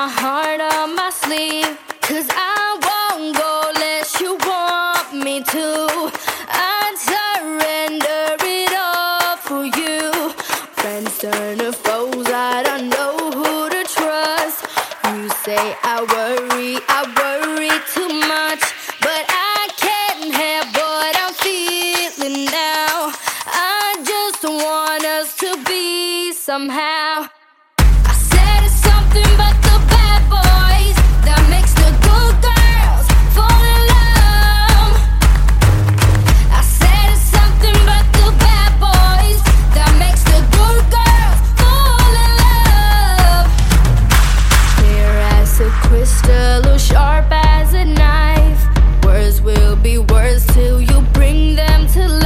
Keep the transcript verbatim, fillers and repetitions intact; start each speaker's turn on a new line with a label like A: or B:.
A: my heart on my sleeve, 'cause I won't go unless you want me to. I'd surrender it all for you. Friends turn to foes, I don't know who to trust. You say I worry, I worry too much, but I can't help what I'm feeling now. I just want us to be somehow. I said it's something but the bad boys that makes the good girls fall in love. I said it's something but the bad boys that makes the good girls fall in love. Clear as a crystal or sharp as a knife, words will be words till you bring them to life.